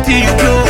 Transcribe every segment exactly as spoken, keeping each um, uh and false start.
till you blow.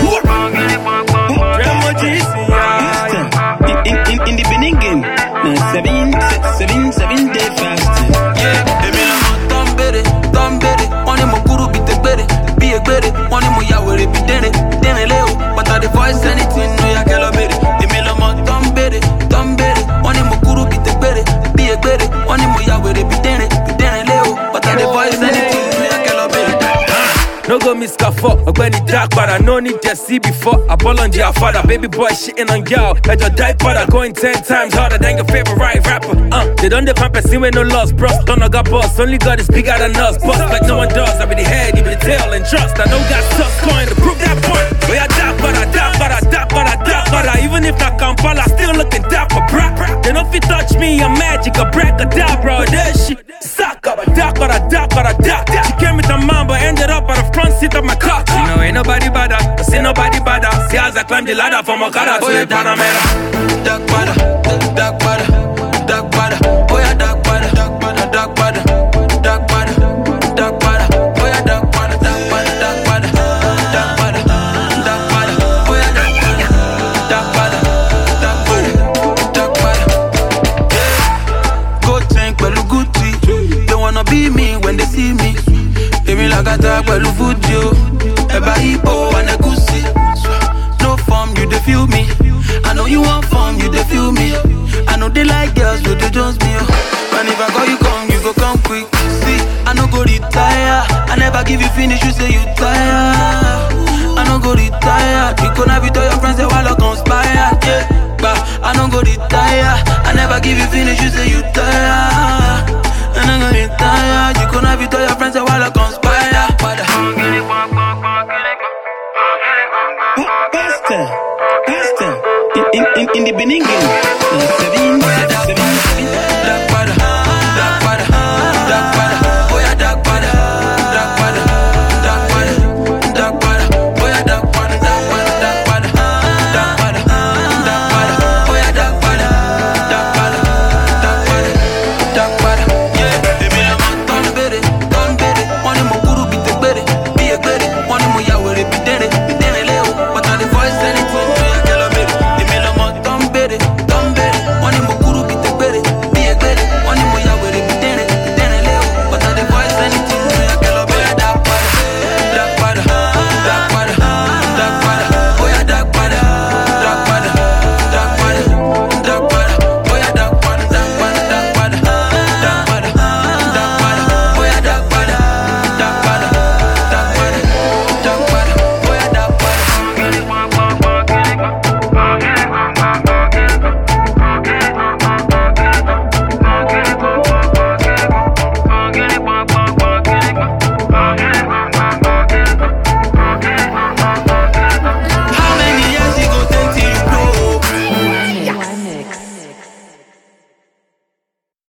In, in, in the beginning game, now seven, seven, seven day fasting. Yeah, Emi la mo tambere, tambere. Oni mo kuru bi te gbere, bi e gbere. Oni mo ya were bi dene, dene leo. But I the voice anything no ya kelo bere. Emi la mo tambere, tambere. Oni mo kuru bi te gbere, bi e gbere. Oni mo ya were bi dene, bi dene leo. But I the voice anything no ya kelo bere. No go miss for when it dark, but I no need to see before. I ball on your father, baby boy shitting on y'all. Let your die father going ten times harder than your favorite rapper. Uh, they don't define person with no loss, bros. Don't know got boss, only God is bigger than us. Boss like no one does. I be the head, you be the tail, and trust. I know got sus coin to prove that point. But I dark, but I dark, but I dark, but I dark, but I even if I can't fall, I still looking dapper, bra. They don't fit touch me, I'm magic, a bracadabra. That shit suck up. I dark, but I dark, but I dark. She came with a mom, but ended up at the front seat of my car. You know ain't nobody bother, I see nobody bother. See as I climb the ladder from Okada to the Panamera. Dark bada, dark bada, dark bada. Oh yeah, dark bada, dark bada, dark bada, dark bada, dark bada. Oh yeah, dark bada, dark bada, dark bada, dark bada, dark bada. Oh yeah, dark bada, dark bada, dark bada, dark bada. Go tank pẹ̀lú Gucci. They wanna be me when they see me. Emi la gata pẹ̀lú Fuji o. Eba Ibo and Egusi. No form, you dey feel me. I know you want form, you dey feel me. I know they like girls, but they just me. And if I call you come, you go come quick. See, I no go retire. I never give you finish, you say you tired. I no go retire. You gonna be to your friends, say while I conspire. Yeah, but I no go retire. I never give you finish, you say you tired. And I'm gonna retire. You gonna be to your friends, say while I conspire. Pastor, Pastor, in, in, in, in the beginning game, now seven,